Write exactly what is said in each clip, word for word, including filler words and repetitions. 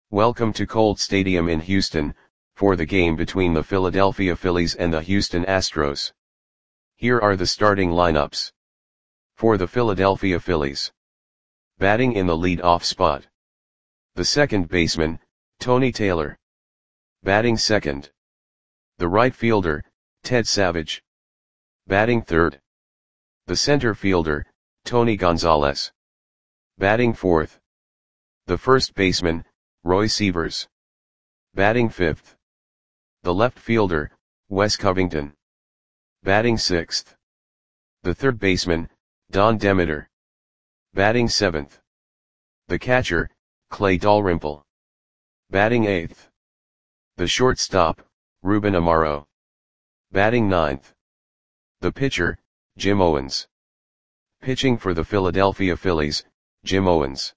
Welcome to Colt Stadium in Houston, for the game between the Philadelphia Phillies and the Houston Astros. Here are the starting lineups. For the Philadelphia Phillies. Batting in the lead-off spot. The second baseman, Tony Taylor. Batting second. The right fielder, Ted Savage. Batting third. The center fielder, Tony Gonzalez. Batting fourth. The first baseman, Roy Sievers. Batting fifth. The left fielder, Wes Covington. Batting sixth. The third baseman, Don Demeter. Batting seventh. The catcher, Clay Dalrymple. Batting eighth. The shortstop, Ruben Amaro. Batting ninth. The pitcher, Jim Owens. Pitching for the Philadelphia Phillies, Jim Owens.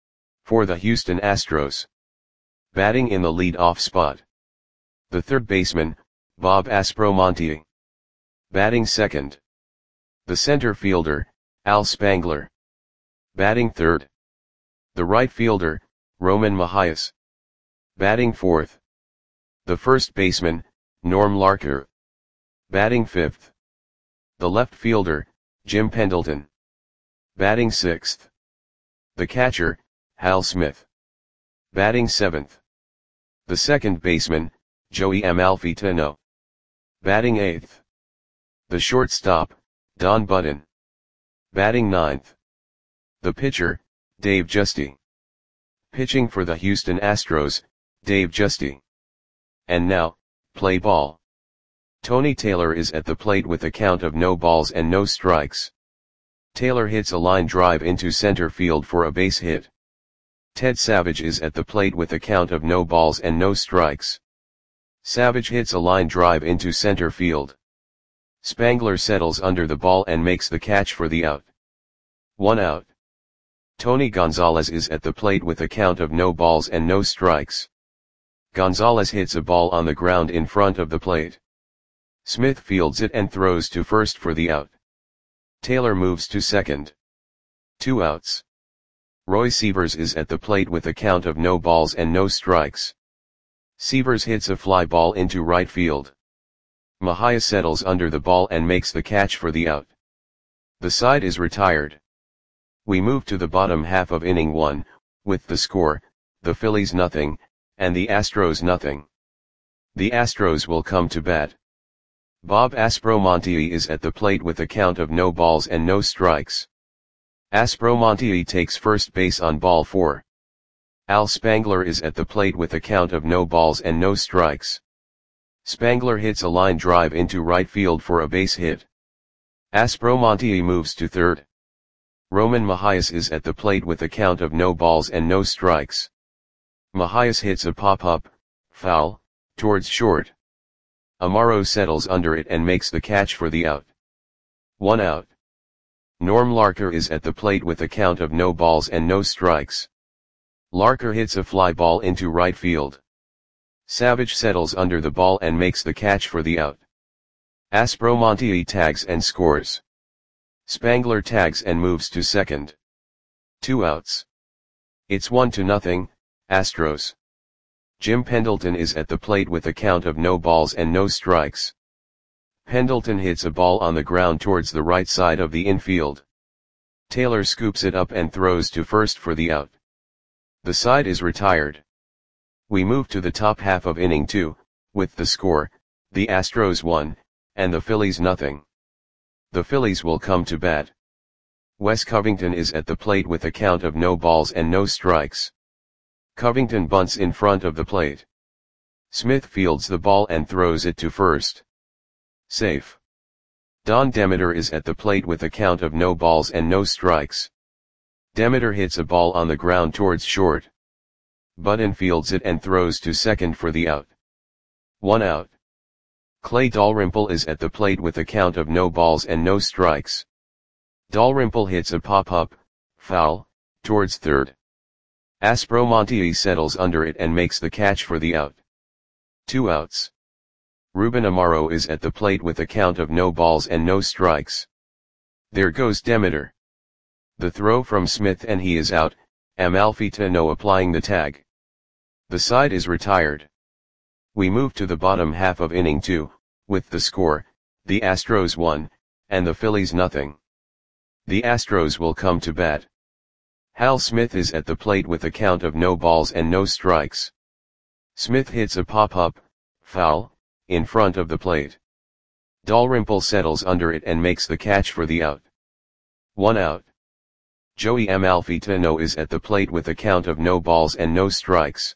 For the Houston Astros. Batting in the lead-off spot. The third baseman, Bob Aspromonte. Batting second. The center fielder, Al Spangler. Batting third. The right fielder, Roman Mahias. Batting fourth. The first baseman, Norm Larker. Batting fifth. The left fielder, Jim Pendleton. Batting sixth. The catcher, Hal Smith. Batting seventh. The second baseman, Joey Amalfitano. Batting eighth. The shortstop, Don Button. Batting ninth. The pitcher, Dave Giusti. Pitching for the Houston Astros, Dave Giusti. And now, play ball. Tony Taylor is at the plate with a count of no balls and no strikes. Taylor hits a line drive into center field for a base hit. Ted Savage is at the plate with a count of no balls and no strikes. Savage hits a line drive into center field. Spangler settles under the ball and makes the catch for the out. One out. Tony Gonzalez is at the plate with a count of no balls and no strikes. Gonzalez hits a ball on the ground in front of the plate. Smith fields it and throws to first for the out. Taylor moves to second. Two outs. Roy Sievers is at the plate with a count of no balls and no strikes. Sievers hits a fly ball into right field. Mahias settles under the ball and makes the catch for the out. The side is retired. We move to the bottom half of inning one, with the score, the Phillies nothing, and the Astros nothing. The Astros will come to bat. Bob Aspromonte is at the plate with a count of no balls and no strikes. Aspromonte takes first base on ball four. Al Spangler is at the plate with a count of no balls and no strikes. Spangler hits a line drive into right field for a base hit. Aspromonte moves to third. Roman Mahias is at the plate with a count of no balls and no strikes. Mahias hits a pop-up, foul, towards short. Amaro settles under it and makes the catch for the out. One out. Norm Larker is at the plate with a count of no balls and no strikes. Larker hits a fly ball into right field. Savage settles under the ball and makes the catch for the out. Aspromonte tags and scores. Spangler tags and moves to second. Two outs. It's one to nothing, Astros. Jim Pendleton is at the plate with a count of no balls and no strikes. Pendleton hits a ball on the ground towards the right side of the infield. Taylor scoops it up and throws to first for the out. The side is retired. We move to the top half of inning two, with the score, the Astros one, and the Phillies nothing. The Phillies will come to bat. Wes Covington is at the plate with a count of no balls and no strikes. Covington bunts in front of the plate. Smith fields the ball and throws it to first. Safe. Don Demeter is at the plate with a count of no balls and no strikes. Demeter hits a ball on the ground towards short. Button fields it and throws to second for the out. One out. Clay Dalrymple is at the plate with a count of no balls and no strikes. Dalrymple hits a pop-up, foul, towards third. Aspromonte settles under it and makes the catch for the out. Two outs. Ruben Amaro is at the plate with a count of no balls and no strikes. There goes Demeter. The throw from Smith and he is out, Amalfitano applying the tag. The side is retired. We move to the bottom half of inning two, with the score, the Astros one, and the Phillies nothing. The Astros will come to bat. Hal Smith is at the plate with a count of no balls and no strikes. Smith hits a pop-up, foul, in front of the plate. Dalrymple settles under it and makes the catch for the out. One out. Joey Amalfitano is at the plate with a count of no balls and no strikes.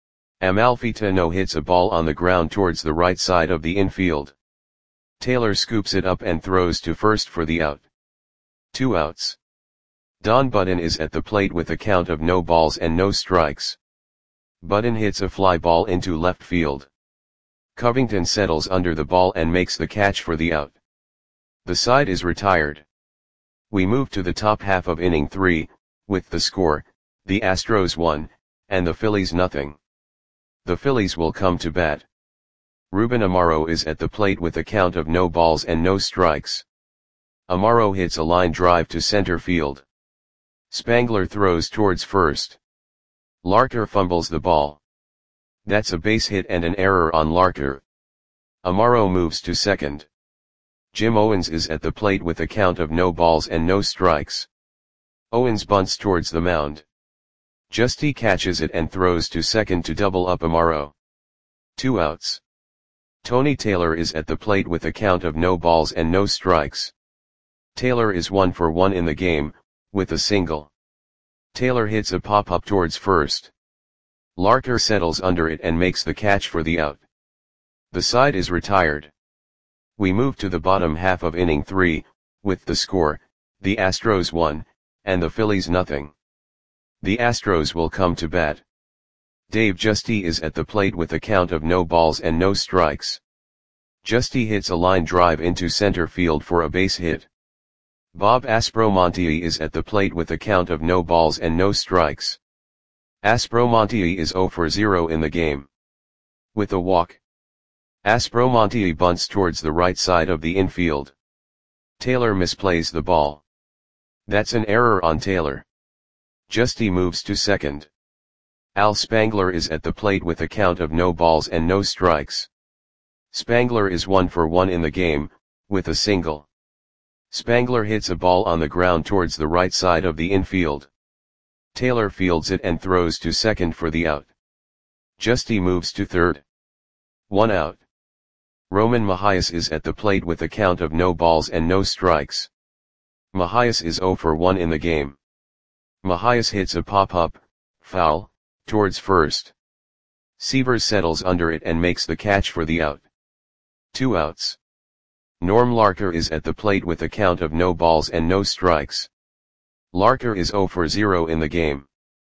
Amalfitano hits a ball on the ground towards the right side of the infield. Taylor scoops it up and throws to first for the out. Two outs. Don Budden is at the plate with a count of no balls and no strikes. Budden hits a fly ball into left field. Covington settles under the ball and makes the catch for the out. The side is retired. We move to the top half of inning three, with the score, the Astros one, and the Phillies nothing. The Phillies will come to bat. Ruben Amaro is at the plate with a count of no balls and no strikes. Amaro hits a line drive to center field. Spangler throws towards first. Larker fumbles the ball. That's a base hit and an error on Larker. Amaro moves to second. Jim Owens is at the plate with a count of no balls and no strikes. Owens bunts towards the mound. Justy catches it and throws to second to double up Amaro. Two outs. Tony Taylor is at the plate with a count of no balls and no strikes. Taylor is one for one in the game, with a single. Taylor hits a pop-up towards first. Larker settles under it and makes the catch for the out. The side is retired. We move to the bottom half of inning three, with the score, the Astros one, and the Phillies nothing. The Astros will come to bat. Dave Justy is at the plate with a count of no balls and no strikes. Justy hits a line drive into center field for a base hit. Bob Aspromonte is at the plate with a count of no balls and no strikes. Aspromonte is zero for zero in the game. With a walk. Aspromonte bunts towards the right side of the infield. Taylor misplays the ball. That's an error on Taylor. Justy moves to second. Al Spangler is at the plate with a count of no balls and no strikes. Spangler is one for one in the game, with a single. Spangler hits a ball on the ground towards the right side of the infield. Taylor fields it and throws to second for the out. Justy moves to third. One out. Roman Mahias is at the plate with a count of no balls and no strikes. Mahias is zero for one in the game. Mahias hits a pop-up, foul, towards first. Severs settles under it and makes the catch for the out. Two outs. Norm Larker is at the plate with a count of no balls and no strikes. Larker is zero for zero in the game.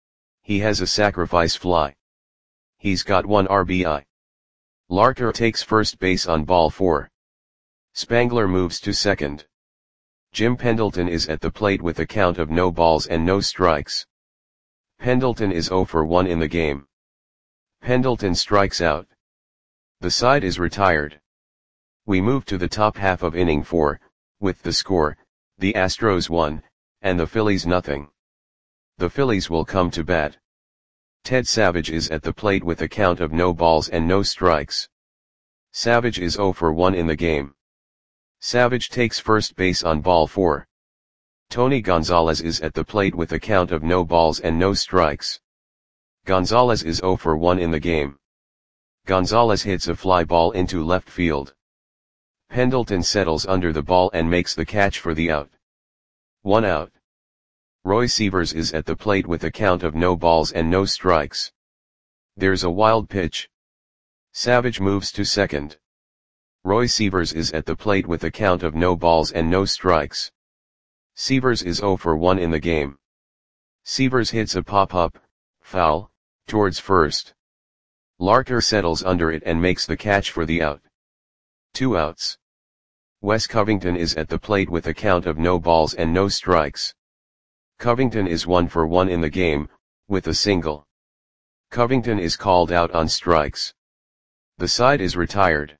He has a sacrifice fly. He's got one R B I. Larker takes first base on ball four. Spangler moves to second. Jim Pendleton is at the plate with a count of no balls and no strikes. Pendleton is zero for one in the game. Pendleton strikes out. The side is retired. We move to the top half of inning four, with the score, the Astros one, and the Phillies nothing. The Phillies will come to bat. Ted Savage is at the plate with a count of no balls and no strikes. Savage is zero for one in the game. Savage takes first base on ball four. Tony Gonzalez is at the plate with a count of no balls and no strikes. Gonzalez is zero for one in the game. Gonzalez hits a fly ball into left field. Pendleton settles under the ball and makes the catch for the out. One out. Roy Severs is at the plate with a count of no balls and no strikes. There's a wild pitch. Savage moves to second. Roy Severs is at the plate with a count of no balls and no strikes. Severs is zero for one in the game. Severs hits a pop-up, foul, towards first. Larker settles under it and makes the catch for the out. Two outs. Wes Covington is at the plate with a count of no balls and no strikes. Covington is one for one in the game, with a single. Covington is called out on strikes. The side is retired.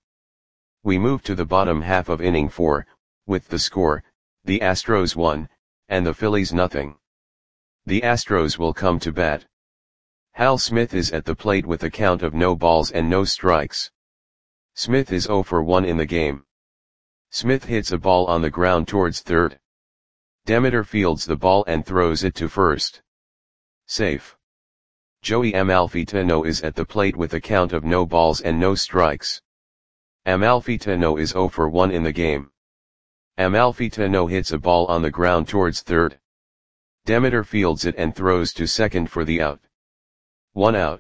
We move to the bottom half of inning four, with the score, the Astros one, and the Phillies nothing. The Astros will come to bat. Hal Smith is at the plate with a count of no balls and no strikes. Smith is zero for one in the game. Smith hits a ball on the ground towards third. Demeter fields the ball and throws it to first. Safe. Joey Amalfitano is at the plate with a count of no balls and no strikes. Amalfitano is zero for one in the game. Amalfitano hits a ball on the ground towards third. Demeter fields it and throws to second for the out. One out.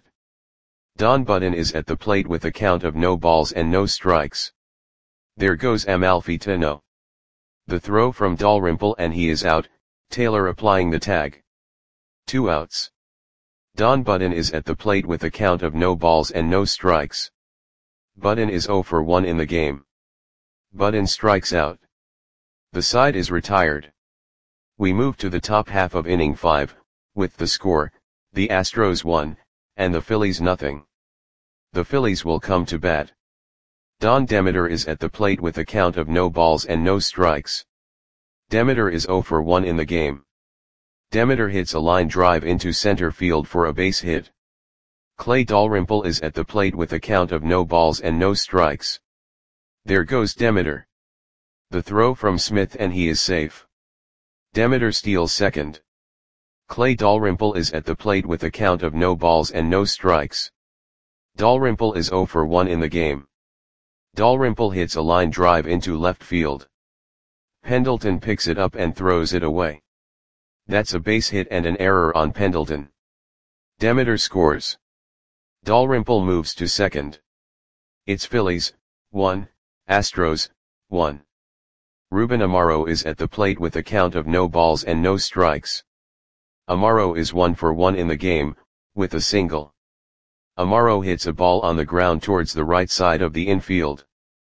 Don Button is at the plate with a count of no balls and no strikes. There goes Amalfitano. The throw from Dalrymple and he is out, Taylor applying the tag. Two outs. Don Button is at the plate with a count of no balls and no strikes. Button is zero for one in the game. Button strikes out. The side is retired. We move to the top half of inning five, with the score, the Astros one, and the Phillies nothing. The Phillies will come to bat. Don Demeter is at the plate with a count of no balls and no strikes. Demeter is zero for one in the game. Demeter hits a line drive into center field for a base hit. Clay Dalrymple is at the plate with a count of no balls and no strikes. There goes Demeter. The throw from Smith and he is safe. Demeter steals second. Clay Dalrymple is at the plate with a count of no balls and no strikes. Dalrymple is zero for one in the game. Dalrymple hits a line drive into left field. Pendleton picks it up and throws it away. That's a base hit and an error on Pendleton. Demeter scores. Dalrymple moves to second. It's Phillies, one, Astros, one. Ruben Amaro is at the plate with a count of no balls and no strikes. Amaro is one for one in the game, with a single. Amaro hits a ball on the ground towards the right side of the infield.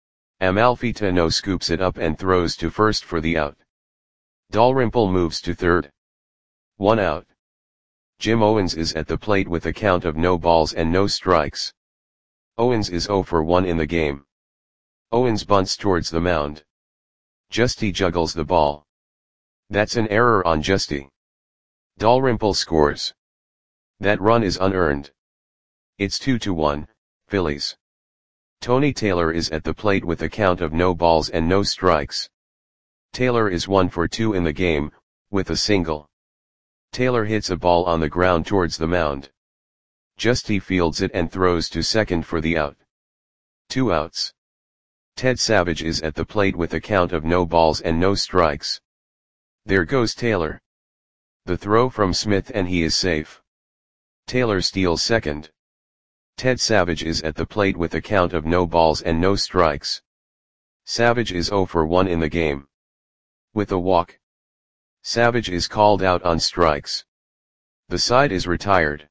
Amalfitano scoops it up and throws to first for the out. Dalrymple moves to third. One out. Jim Owens is at the plate with a count of no balls and no strikes. Owens is zero for one in the game. Owens bunts towards the mound. Justy juggles the ball. That's an error on Justy. Dalrymple scores. That run is unearned. It's two to one, Phillies. Tony Taylor is at the plate with a count of no balls and no strikes. Taylor is one for two in the game, with a single. Taylor hits a ball on the ground towards the mound. Justy fields it and throws to second for the out. Two outs. Ted Savage is at the plate with a count of no balls and no strikes. There goes Taylor. The throw from Smith and he is safe. Taylor steals second. Ted Savage is at the plate with a count of no balls and no strikes. Savage is zero for one in the game. With a walk. Savage is called out on strikes. The side is retired.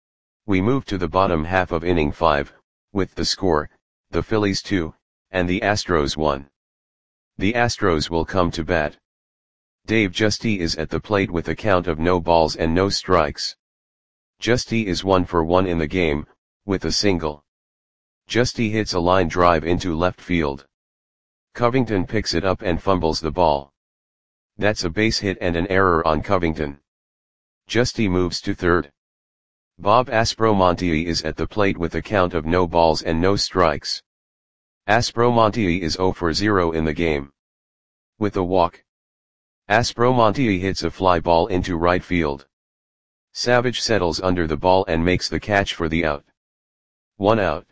We move to the bottom half of inning five, with the score, the Phillies two, and the Astros one. The Astros will come to bat. Dave Justy is at the plate with a count of no balls and no strikes. Justy is one for one in the game, with a single. Justy hits a line drive into left field. Covington picks it up and fumbles the ball. That's a base hit and an error on Covington. Justy moves to third. Bob Aspromonte is at the plate with a count of no balls and no strikes. Aspromonte is zero for zero in the game. With a walk. Aspromonte hits a fly ball into right field. Savage settles under the ball and makes the catch for the out. One out.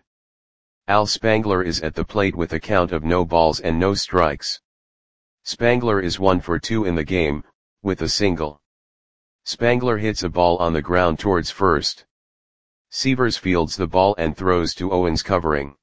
Al Spangler is at the plate with a count of no balls and no strikes. Spangler is one for two in the game, with a single. Spangler hits a ball on the ground towards first. Sievers fields the ball and throws to Owens covering.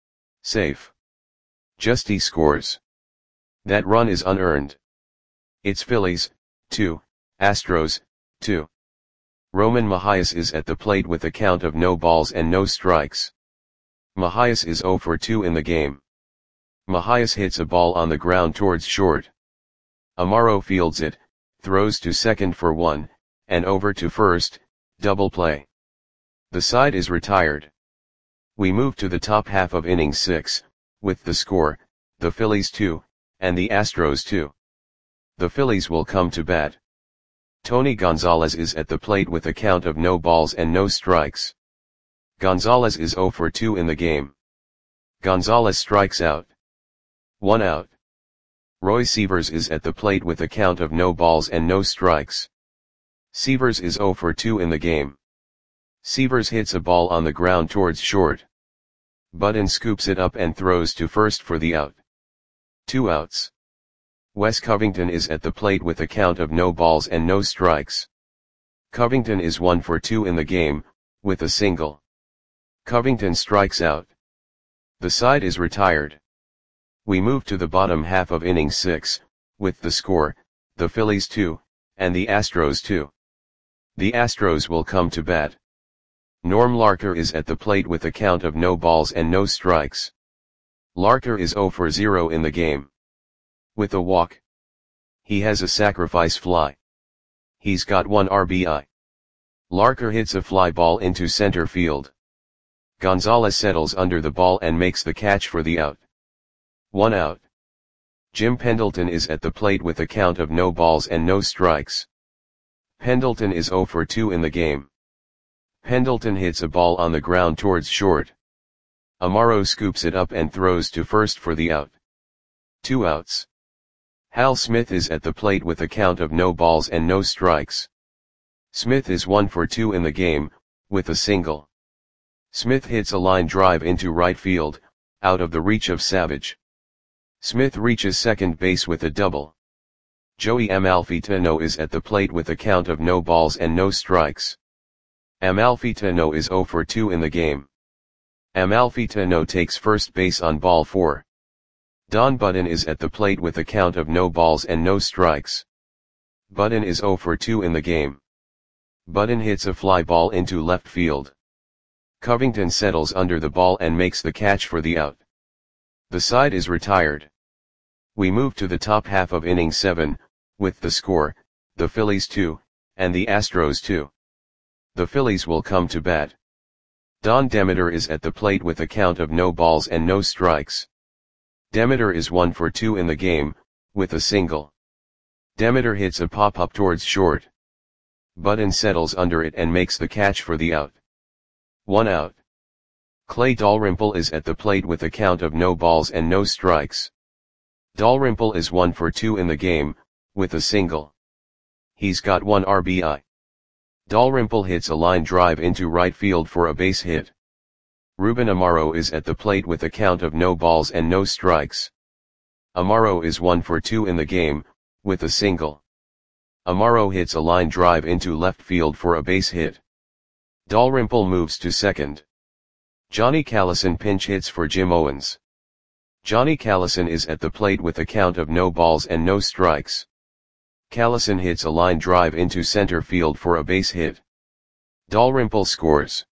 Safe. Justy scores. That run is unearned. It's Phillies, two, Astros, two. Roman Mahias is at the plate with a count of no balls and no strikes. Mahias is zero for two in the game. Mahias hits a ball on the ground towards short. Amaro fields it, throws to second for one, and over to first, double play. The side is retired. We move to the top half of inning six, with the score, the Phillies two, and the Astros two. The Phillies will come to bat. Tony Gonzalez is at the plate with a count of no balls and no strikes. Gonzalez is zero for two in the game. Gonzalez strikes out. One out. Roy Sievers is at the plate with a count of no balls and no strikes. Sievers is zero for two in the game. Sievers hits a ball on the ground towards short. Budden scoops it up and throws to first for the out. Two outs. Wes Covington is at the plate with a count of no balls and no strikes. Covington is one for two in the game, with a single. Covington strikes out. The side is retired. We move to the bottom half of inning six, with the score, the Phillies two, and the Astros two. The Astros will come to bat. Norm Larker is at the plate with a count of no balls and no strikes. Larker is zero for zero in the game. With a walk. He has a sacrifice fly. He's got one R B I. Larker hits a fly ball into center field. Gonzalez settles under the ball and makes the catch for the out. One out. Jim Pendleton is at the plate with a count of no balls and no strikes. Pendleton is zero for two in the game. Pendleton hits a ball on the ground towards short. Amaro scoops it up and throws to first for the out. Two outs. Hal Smith is at the plate with a count of no balls and no strikes. Smith is one for two in the game, with a single. Smith hits a line drive into right field, out of the reach of Savage. Smith reaches second base with a double. Joey Amalfitano is at the plate with a count of no balls and no strikes. Amalfitano is zero for two in the game. Amalfitano takes first base on ball four. Don Budden is at the plate with a count of no balls and no strikes. Budden is zero for two in the game. Budden hits a fly ball into left field. Covington settles under the ball and makes the catch for the out. The side is retired. We move to the top half of inning seven, with the score, the Phillies two, and the Astros two. The Phillies will come to bat. Don Demeter is at the plate with a count of no balls and no strikes. Demeter is one for two in the game, with a single. Demeter hits a pop-up towards short. Budden settles under it and makes the catch for the out. One out. Clay Dalrymple is at the plate with a count of no balls and no strikes. Dalrymple is one for two in the game, with a single. He's got one R B I. Dalrymple hits a line drive into right field for a base hit. Ruben Amaro is at the plate with a count of no balls and no strikes. Amaro is one for two in the game, with a single. Amaro hits a line drive into left field for a base hit. Dalrymple moves to second. Johnny Callison pinch hits for Jim Owens. Johnny Callison is at the plate with a count of no balls and no strikes. Callison hits a line drive into center field for a base hit. Dalrymple scores.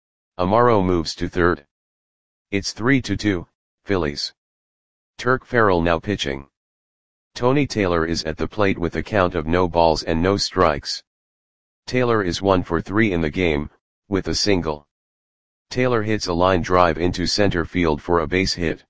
Amaro moves to third. It's three to two, Phillies. Turk Farrell now pitching. Tony Taylor is at the plate with a count of no balls and no strikes. Taylor is one for three in the game, with a single. Taylor hits a line drive into center field for a base hit.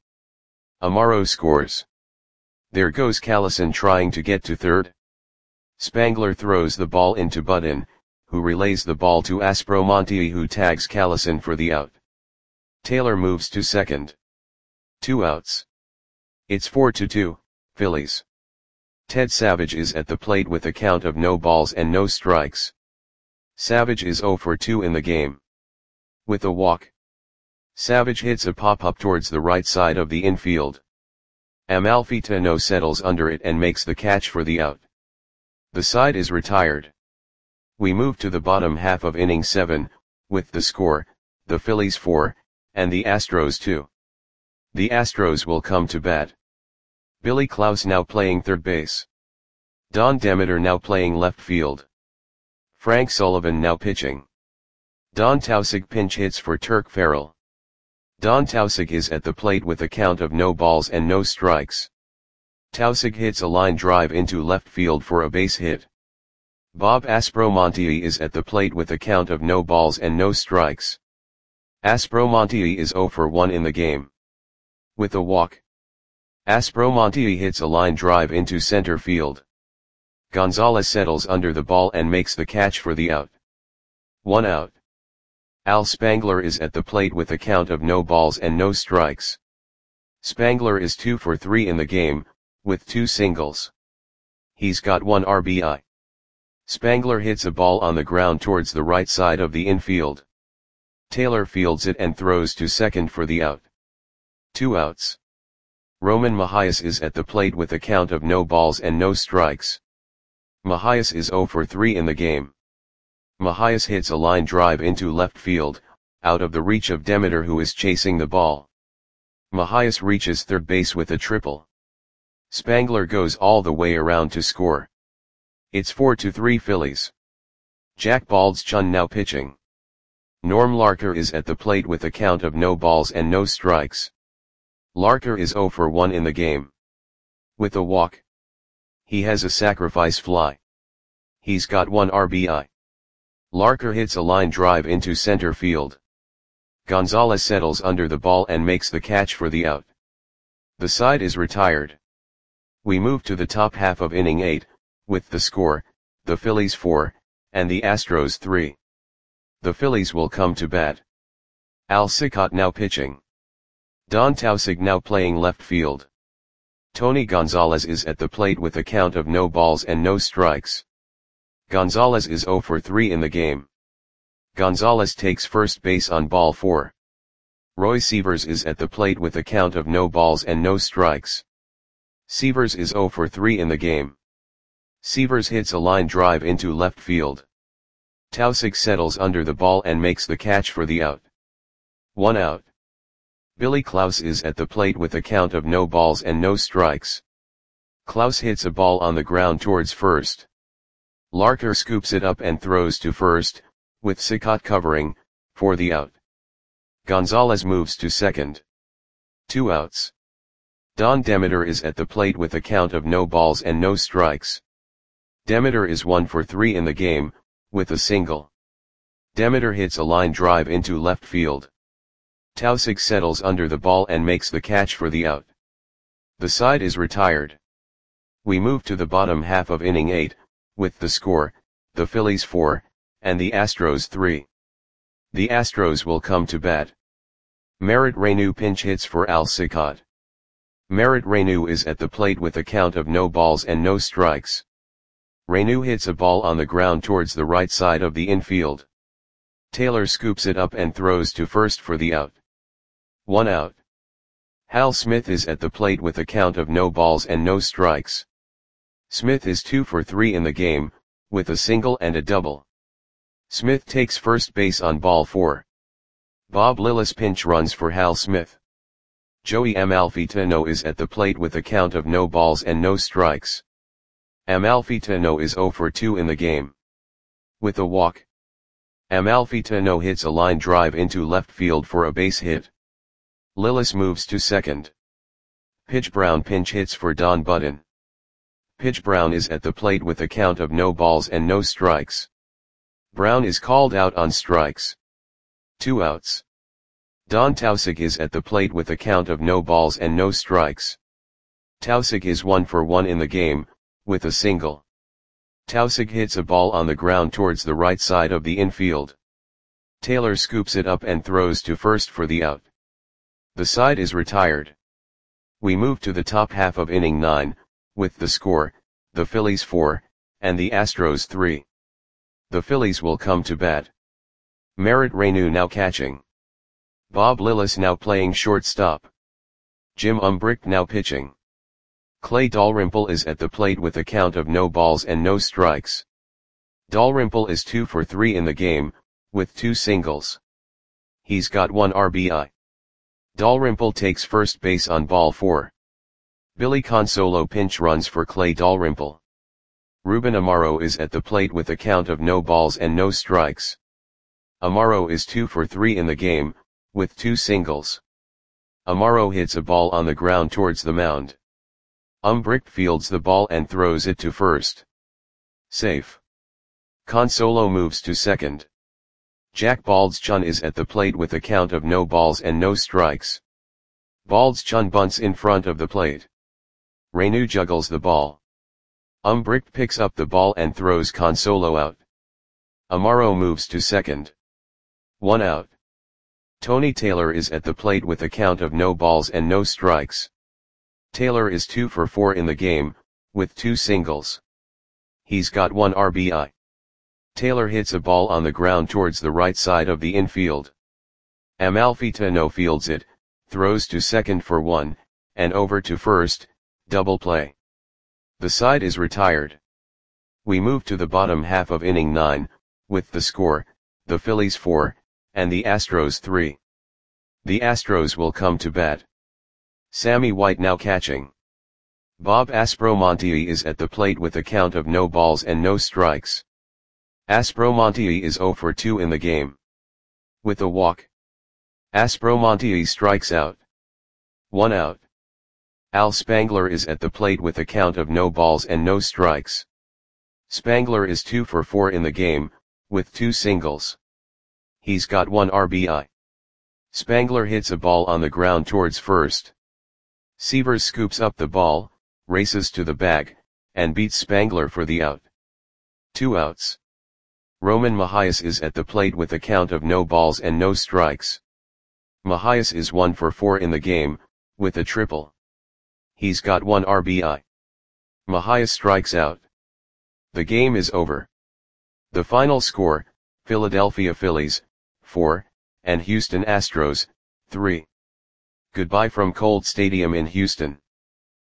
Amaro scores. There goes Callison trying to get to third. Spangler throws the ball into Budden, who relays the ball to Aspromonte, who tags Callison for the out. Taylor moves to second. Two outs. It's four to two, Phillies. Ted Savage is at the plate with a count of no balls and no strikes. Savage is zero for two in the game. With a walk. Savage hits a pop-up towards the right side of the infield. Amalfitano settles under it and makes the catch for the out. The side is retired. We move to the bottom half of inning seven, with the score, the Phillies four, and the Astros two. The Astros will come to bat. Billy Klaus now playing third base. Don Demeter now playing left field. Frank Sullivan now pitching. Don Tausig pinch hits for Turk Farrell. Don Tausig is at the plate with a count of no balls and no strikes. Tausig hits a line drive into left field for a base hit. Bob Aspromonte is at the plate with a count of no balls and no strikes. Aspromonte is zero for one in the game. With a walk. Aspromonte hits a line drive into center field. Gonzalez settles under the ball and makes the catch for the out. One out. Al Spangler is at the plate with a count of no balls and no strikes. Spangler is two for three in the game, with two singles. He's got one R B I. Spangler hits a ball on the ground towards the right side of the infield. Taylor fields it and throws to second for the out. Two outs. Roman Mahias is at the plate with a count of no balls and no strikes. Mahias is zero for three in the game. Mahias hits a line drive into left field, out of the reach of Demeter, who is chasing the ball. Mahias reaches third base with a triple. Spangler goes all the way around to score. It's four to three Phillies. Jack Baldschun now pitching. Norm Larker is at the plate with a count of no balls and no strikes. Larker is zero for one in the game. With a walk. He has a sacrifice fly. He's got one R B I. Larker hits a line drive into center field. Gonzalez settles under the ball and makes the catch for the out. The side is retired. We move to the top half of inning eight, with the score, the Phillies four, and the Astros three. The Phillies will come to bat. Al Cicotte now pitching. Don Tausig now playing left field. Tony Gonzalez is at the plate with a count of no balls and no strikes. Gonzalez is zero for three in the game. Gonzalez takes first base on ball four. Roy Sievers is at the plate with a count of no balls and no strikes. Sievers is zero for three in the game. Sievers hits a line drive into left field. Tausig settles under the ball and makes the catch for the out. One out. Billy Klaus is at the plate with a count of no balls and no strikes. Klaus hits a ball on the ground towards first. Larker scoops it up and throws to first, with Cicotte covering, for the out. Gonzalez moves to second. Two outs. Don Demeter is at the plate with a count of no balls and no strikes. Demeter is one for three in the game, with a single. Demeter hits a line drive into left field. Tausig settles under the ball and makes the catch for the out. The side is retired. We move to the bottom half of inning eight, with the score, the Phillies four, and the Astros three. The Astros will come to bat. Merritt Reyneau pinch hits for Al Cicotte. Merritt Reyneau is at the plate with a count of no balls and no strikes. Reyneau hits a ball on the ground towards the right side of the infield. Taylor scoops it up and throws to first for the out. One out. Hal Smith is at the plate with a count of no balls and no strikes. Smith is two for three in the game, with a single and a double. Smith takes first base on ball four. Bob Lillis pinch runs for Hal Smith. Joey Amalfitano is at the plate with a count of no balls and no strikes. Amalfitano is zero for two in the game. With a walk. Amalfitano hits a line drive into left field for a base hit. Lillis moves to second. Pitch Brown pinch hits for Don Budden. Pitch Brown is at the plate with a count of no balls and no strikes. Brown is called out on strikes. Two outs. Don Tausig is at the plate with a count of no balls and no strikes. Tausig is one for one in the game, with a single. Tausig hits a ball on the ground towards the right side of the infield. Taylor scoops it up and throws to first for the out. The side is retired. We move to the top half of inning nine, with the score, the Phillies four, and the Astros three. The Phillies will come to bat. Merritt Reyneau now catching. Bob Lillis now playing shortstop. Jim Umbricht now pitching. Clay Dalrymple is at the plate with a count of no balls and no strikes. Dalrymple is two for three in the game, with two singles. He's got one R B I. Dalrymple takes first base on ball four. Billy Consolo pinch runs for Clay Dalrymple. Ruben Amaro is at the plate with a count of no balls and no strikes. Amaro is two for three in the game, with two singles. Amaro hits a ball on the ground towards the mound. Umbricht fields the ball and throws it to first. Safe. Consolo moves to second. Jack Baldschun is at the plate with a count of no balls and no strikes. Baldschun bunts in front of the plate. Reyneau juggles the ball. Umbricht picks up the ball and throws Consolo out. Amaro moves to second. One out. Tony Taylor is at the plate with a count of no balls and no strikes. Taylor is two for four in the game, with two singles. He's got one R B I. Taylor hits a ball on the ground towards the right side of the infield. Amalfitano fields it, throws to second for one, and over to first, double play. The side is retired. We move to the bottom half of inning nine, with the score, the Phillies four, and the Astros three. The Astros will come to bat. Sammy White now catching. Bob Aspromonte is at the plate with a count of no balls and no strikes. Aspromonte is zero for two in the game. With a walk, Aspromonte strikes out. One out. Al Spangler is at the plate with a count of no balls and no strikes. Spangler is two for four in the game, with two singles. He's got one R B I. Spangler hits a ball on the ground towards first. Severs scoops up the ball, races to the bag, and beats Spangler for the out. Two outs. Roman Mahias is at the plate with a count of no balls and no strikes. Mahias is one for four in the game, with a triple. He's got one R B I. Mahias strikes out. The game is over. The final score, Philadelphia Phillies, four, and Houston Astros, three. Goodbye from Colt Stadium in Houston.